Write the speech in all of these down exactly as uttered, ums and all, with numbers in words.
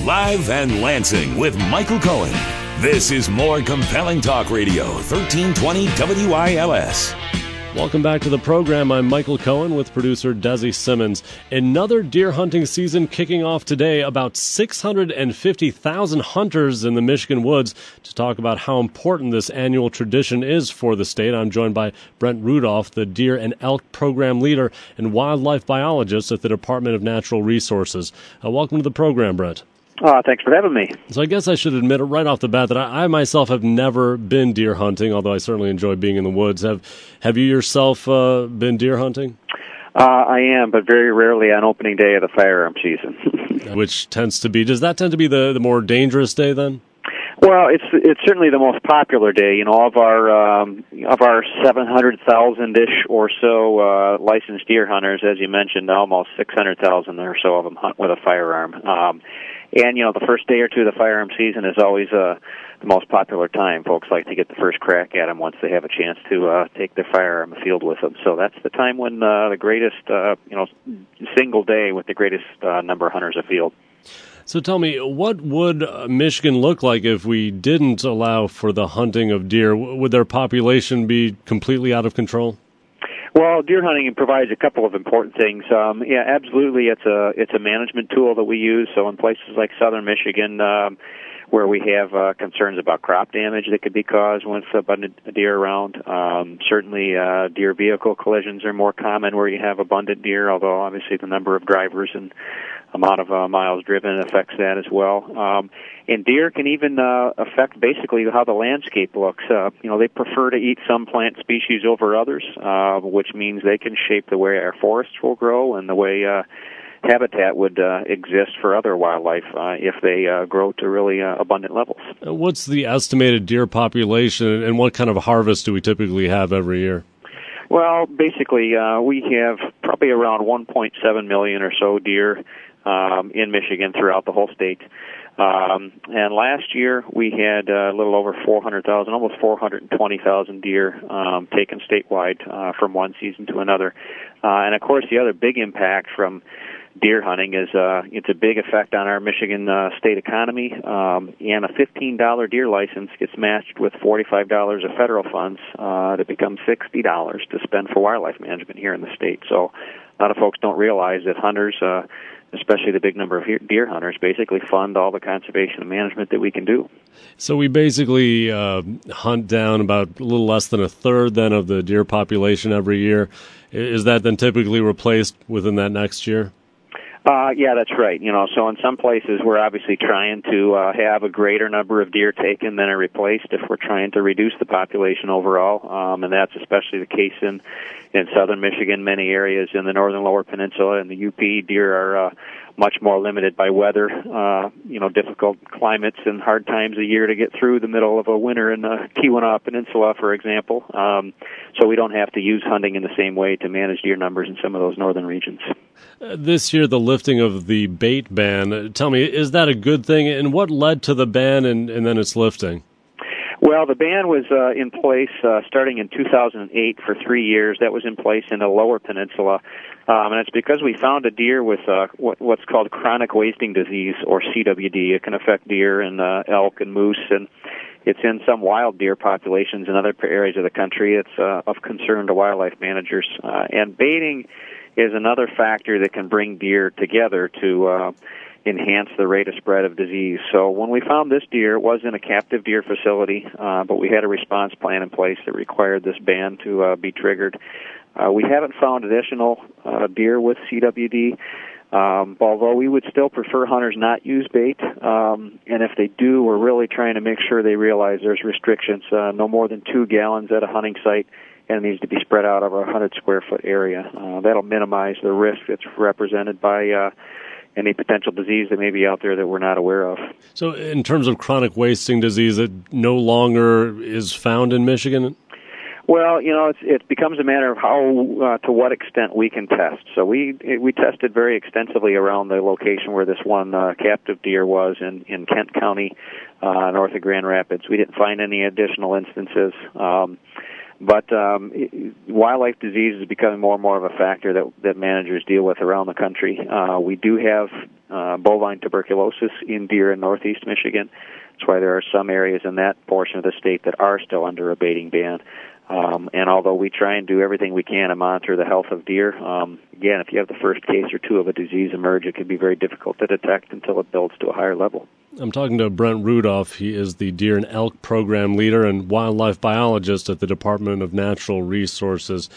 Live and Lansing with Michael Cohen. This is More Compelling Talk Radio, thirteen twenty W I L S. Welcome back to the program. I'm Michael Cohen with producer Desi Simmons. Another deer hunting season kicking off today. About six hundred fifty thousand hunters in the Michigan woods. To talk about how important this annual tradition is for the state, I'm joined by Brent Rudolph, the Deer and Elk Program Leader and Wildlife Biologist at the Department of Natural Resources. Uh, welcome to the program, Brent. Uh, thanks for having me. So I guess I should admit right off the bat that I, I myself have never been deer hunting, although I certainly enjoy being in the woods. Have Have you yourself uh, been deer hunting? Uh, I am, but very rarely on opening day of the firearm season. Which tends to be, does that tend to be the, the more dangerous day then? Well, it's it's certainly the most popular day. You know, of our um, of our seven hundred thousand ish or so uh, licensed deer hunters, as you mentioned, almost six hundred thousand or so of them hunt with a firearm. Um, and you know, the first day or two of the firearm season is always uh, the most popular time. Folks like to get the first crack at them once they have a chance to uh, take their firearm afield with them. So that's the time when uh, the greatest, uh, you know, single day with the greatest uh, number of hunters afield. So tell me, what would Michigan look like if we didn't allow for the hunting of deer? Would their population be completely out of control? Well, deer hunting provides a couple of important things. Um, yeah, absolutely, it's a it's a management tool that we use. So in places like southern Michigan, um, where we have uh, concerns about crop damage that could be caused with abundant deer around, um, certainly uh, deer vehicle collisions are more common where you have abundant deer, although obviously the number of drivers and amount of uh, miles driven affects that as well. Um, and deer can even uh, affect basically how the landscape looks. Uh, you know, they prefer to eat some plant species over others, uh, which means they can shape the way our forests will grow and the way uh, habitat would uh, exist for other wildlife uh, if they uh, grow to really uh, abundant levels. What's the estimated deer population, and what kind of harvest do we typically have every year? Well, basically, uh, we have probably around one point seven million or so deer um, in Michigan throughout the whole state. Um, and last year we had uh, a little over four hundred thousand, almost four hundred twenty thousand deer um, taken statewide uh, from one season to another. Uh, and of course, the other big impact from deer hunting is uh, it's a big effect on our Michigan uh, state economy. Um, and a fifteen dollar deer license gets matched with forty-five dollars of federal funds uh, to become sixty dollars to spend for wildlife management here in the state. So a lot of folks don't realize that hunters, uh, especially the big number of deer hunters, basically fund all the conservation and management that we can do. So we basically uh, hunt down about a little less than a third then of the deer population every year. Is that then typically replaced within that next year? Uh, yeah, that's right. You know, so in some places we're obviously trying to uh, have a greater number of deer taken than are replaced if we're trying to reduce the population overall, um, and that's especially the case in, in southern Michigan, many areas in the northern lower peninsula and the U P. Deer are uh, much more limited by weather, uh, you know, difficult climates and hard times a year to get through the middle of a winter in the Keweenaw Peninsula, for example. Um, so we don't have to use hunting in the same way to manage deer numbers in some of those northern regions. Uh, this year, the lifting of the bait ban, uh, tell me, is that a good thing? And what led to the ban and, and then its lifting? Well, the ban was uh, in place uh, starting in two thousand eight for three years. That was in place in the lower peninsula. Um, and it's because we found a deer with uh, what, what's called chronic wasting disease, or C W D. It can affect deer and uh, elk and moose, and it's in some wild deer populations in other areas of the country. It's uh, of concern to wildlife managers. Uh, and baiting is another factor that can bring deer together to uh, enhance the rate of spread of disease. So when we found this deer, it was in a captive deer facility, uh, but we had a response plan in place that required this ban to uh, be triggered. Uh, we haven't found additional uh, deer with C W D, um, although we would still prefer hunters not use bait. Um, and if they do, we're really trying to make sure they realize there's restrictions, uh, no more than two gallons at a hunting site, and it needs to be spread out over a one hundred square foot area. Uh, that'll minimize the risk that's represented by uh, any potential disease that may be out there that we're not aware of. So in terms of chronic wasting disease, it no longer is found in Michigan? Well, you know, it's, it becomes a matter of how, uh, to what extent we can test. So we we tested very extensively around the location where this one uh, captive deer was in, in Kent County, uh, north of Grand Rapids. We didn't find any additional instances. Um, But um, it, wildlife disease is becoming more and more of a factor that, that managers deal with around the country. Uh, we do have uh, bovine tuberculosis in deer in northeast Michigan. That's why there are some areas in that portion of the state that are still under a baiting ban. Um, and although we try and do everything we can to monitor the health of deer, um, again, if you have the first case or two of a disease emerge, it can be very difficult to detect until it builds to a higher level. I'm talking to Brent Rudolph. He is the Deer and Elk Program Leader and Wildlife Biologist at the Department of Natural Resources.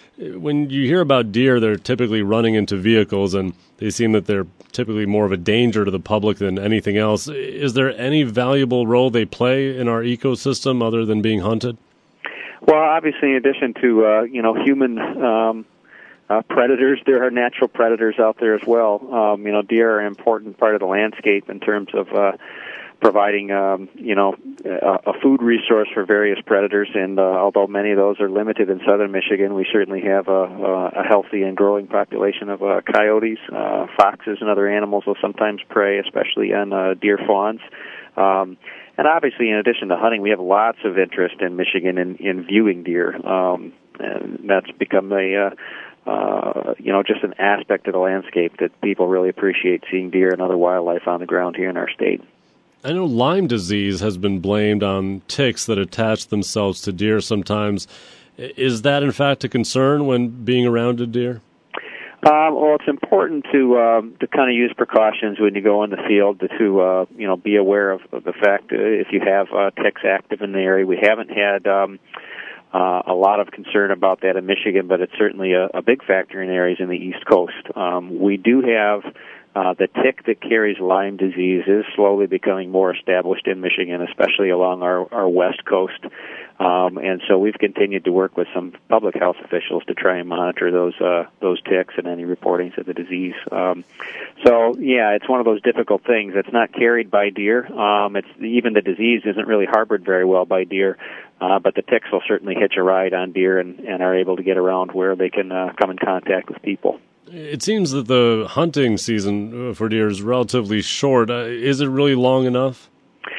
When you hear about deer, they're typically running into vehicles, and they seem that they're typically more of a danger to the public than anything else. Is there any valuable role they play in our ecosystem other than being hunted? Well, obviously, in addition to uh, you know human um, uh, predators, there are natural predators out there as well. Um, you know, deer are an important part of the landscape in terms of uh, providing um, you know a, a food resource for various predators. And uh, although many of those are limited in southern Michigan, we certainly have a, a healthy and growing population of uh, coyotes, uh, foxes, and other animals will sometimes prey, especially on uh, deer fawns. Um, And obviously, in addition to hunting, we have lots of interest in Michigan in, in viewing deer. Um, and that's become a, uh, uh, you know, just an aspect of the landscape that people really appreciate, seeing deer and other wildlife on the ground here in our state. I know Lyme disease has been blamed on ticks that attach themselves to deer sometimes. Is that, in fact, a concern when being around a deer? Um, well, it's important to um, to kind of use precautions when you go in the field to, to uh, you know be aware of, of the fact uh, if you have uh, ticks active in the area. We haven't had um, uh, a lot of concern about that in Michigan, but it's certainly a, a big factor in areas in the East Coast. Um, we do have uh, the tick that carries Lyme disease is slowly becoming more established in Michigan, especially along our, our west coast. Um, and so we've continued to work with some public health officials to try and monitor those uh, those ticks and any reportings of the disease. Um, so, yeah, it's one of those difficult things. It's not carried by deer. Um, it's even the disease isn't really harbored very well by deer, uh, but the ticks will certainly hitch a ride on deer and, and are able to get around where they can uh, come in contact with people. It seems that the hunting season for deer is relatively short. Uh, is it really long enough?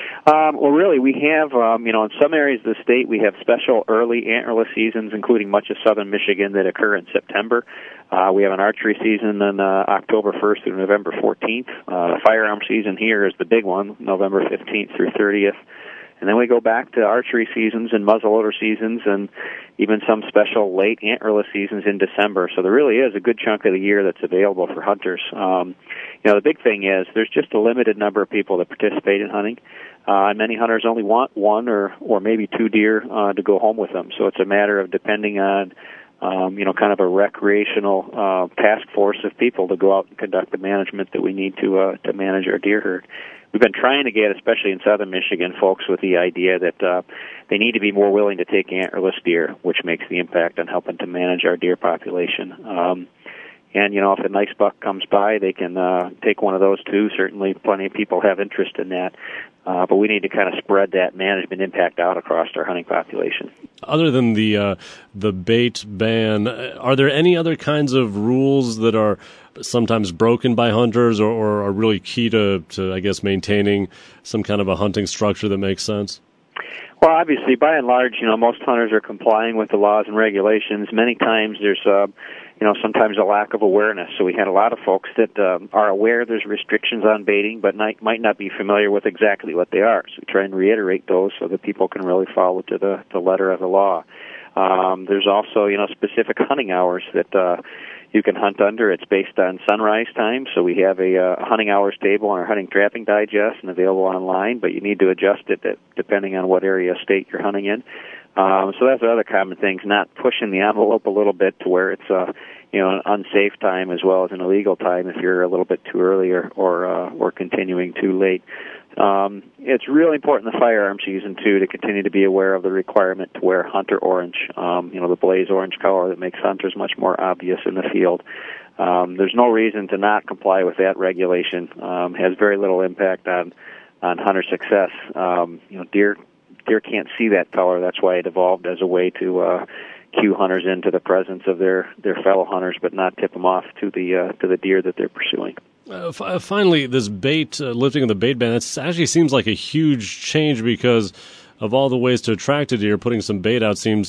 Um, well, really, we have, um, you know, in some areas of the state, we have special early antlerless seasons, including much of southern Michigan, that occur in September. Uh, we have an archery season on uh, October first through November fourteenth. Uh, the firearm season here is the big one, November fifteenth through thirtieth. And then we go back to archery seasons and muzzleloader seasons and even some special late antlerless seasons in December. So there really is a good chunk of the year that's available for hunters. Um, you know, the big thing is there's just a limited number of people that participate in hunting. Uh, and many hunters only want one or, or maybe two deer uh, to go home with them. So it's a matter of depending on, um, you know, kind of a recreational uh, task force of people to go out and conduct the management that we need to uh, to manage our deer herd. We've been trying to get, especially in southern Michigan, folks with the idea that uh, they need to be more willing to take antlerless deer, which makes the impact on helping to manage our deer population. Um, and, you know, if a nice buck comes by, they can uh, take one of those too. Certainly plenty of people have interest in that. Uh, but we need to kind of spread that management impact out across our hunting population. Other than the uh, the bait ban, are there any other kinds of rules that are sometimes broken by hunters or, or are really key to, to, I guess, maintaining some kind of a hunting structure that makes sense? Well, obviously, by and large, you know, most hunters are complying with the laws and regulations. Many times there's, uh, you know, sometimes a lack of awareness. So we had a lot of folks that um, are aware there's restrictions on baiting, but not, might not be familiar with exactly what they are. So we try and reiterate those so that people can really follow to the, the letter of the law. Um, there's also, you know, specific hunting hours that uh, you can hunt under. It's based on sunrise time, so we have a uh, hunting hours table on our Hunting Trapping Digest and available online, but you need to adjust it depending on what area of state you're hunting in. Um, so that's the other common things, not pushing the envelope a little bit to where it's uh, you know, an unsafe time as well as an illegal time if you're a little bit too early or or, uh, or continuing too late. Um, it's really important in the firearm season, too, to continue to be aware of the requirement to wear hunter orange, um, you know, the blaze orange color that makes hunters much more obvious in the field. Um, there's no reason to not comply with that regulation. Um, has very little impact on, on hunter success. Um, you know, deer deer can't see that color. That's why it evolved as a way to uh, cue hunters into the presence of their, their fellow hunters, but not tip them off to the uh, to the deer that they're pursuing. Uh, f- finally, this bait, uh, lifting of the bait ban, it actually seems like a huge change because of all the ways to attract a deer. Putting some bait out seems to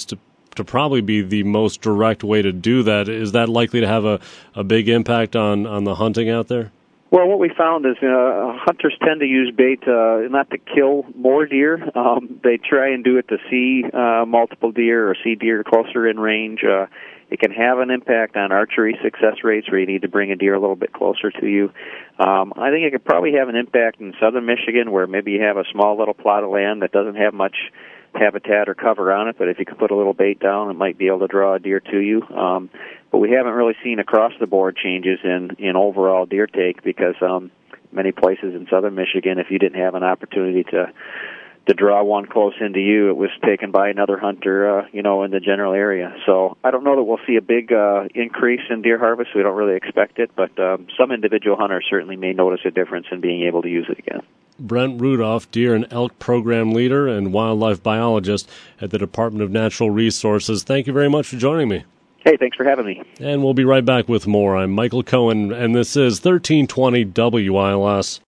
to probably be the most direct way to do that. Is that likely to have a, a big impact on, on the hunting out there? Well, what we found is uh, hunters tend to use bait uh, not to kill more deer. Um, they try and do it to see uh, multiple deer or see deer closer in range. Uh, it can have an impact on archery success rates where you need to bring a deer a little bit closer to you. Um, I think it could probably have an impact in southern Michigan where maybe you have a small little plot of land that doesn't have much habitat or cover on it, but if you could put a little bait down, it might be able to draw a deer to you. Um, but we haven't really seen across-the-board changes in, in overall deer take because um, many places in southern Michigan, if you didn't have an opportunity to to draw one close into you, it was taken by another hunter, uh, you know, in the general area. So I don't know that we'll see a big uh, increase in deer harvest. We don't really expect it, but um, some individual hunters certainly may notice a difference in being able to use it again. Brent Rudolph, Deer and Elk Program Leader and Wildlife Biologist at the Department of Natural Resources. Thank you very much for joining me. Hey, thanks for having me. And we'll be right back with more. I'm Michael Cohen, and this is thirteen twenty W I L S.